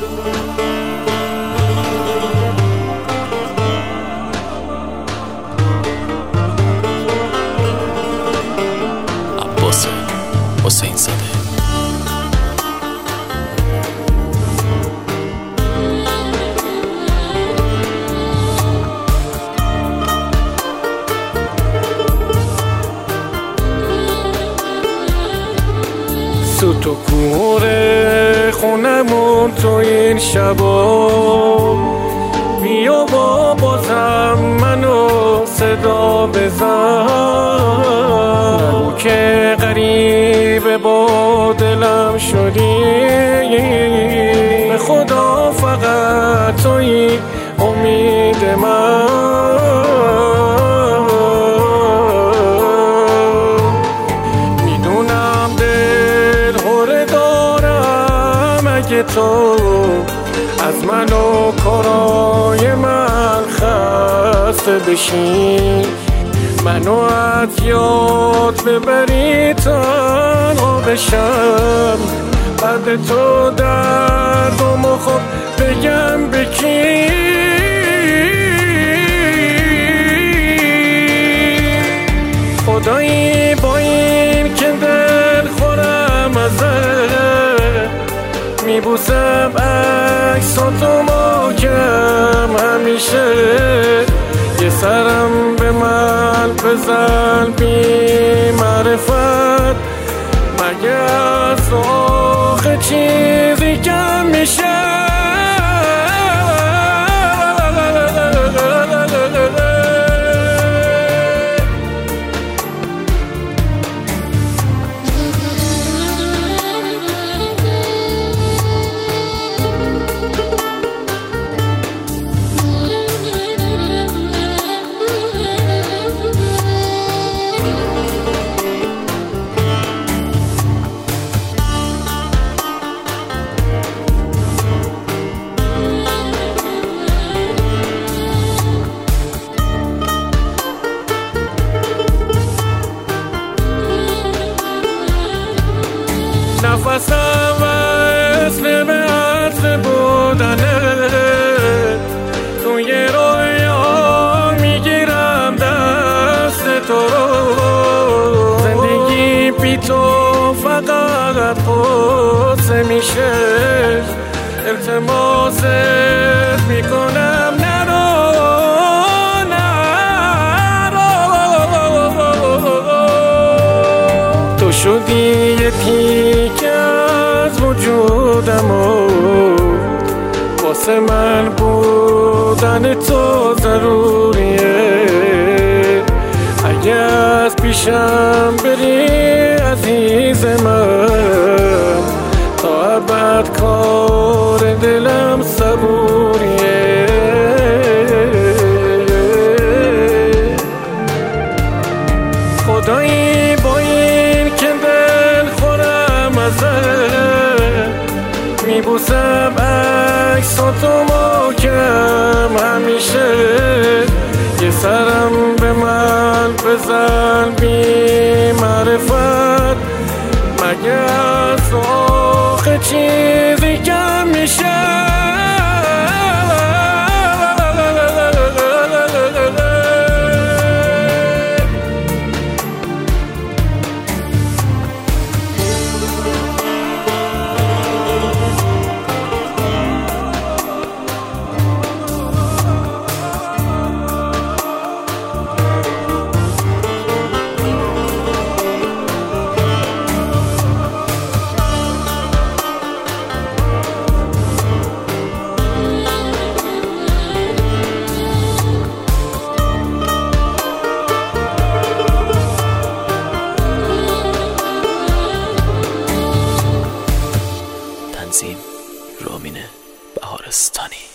عباس حسین زاده. سوت و کوره خونمون تو این شبا، بیا بازم منو صدا بزن، نگو که غریب با دلم شدی، به خدا فقط توی امید من. میدونم دل هره دارم اگه تو از من و کارای من خسته بشی، منو از یاد ببری تنها بشم، بعد تو دردمو خب بگم به کی؟ خدایی با این که دل خورم ازت، میبوسم عکساتو محکم همیشه، یه سرم به من بزن بی معرفت، مگه از آخه چیزی کم میشه؟ نفسم وصل به عطر بودنت، توی رویا میگیرم دست تو رو، زندگی بی تو فقط قصه میشه، التماست میکنم نرو تو شدی یه تیکه از وجودم و واسه من بودن تو ضروریه، اگه از پیشم بری عزیز من، تا ابد کار دلم صبوریه. خدایی با این که دل خورم ازت، میبوسم عکساتو محکم همیشه، یه سرم به من بزن بی معرفت، مگه از آخه چیزی کم میشه؟ تنظیم رامین بهارستانی.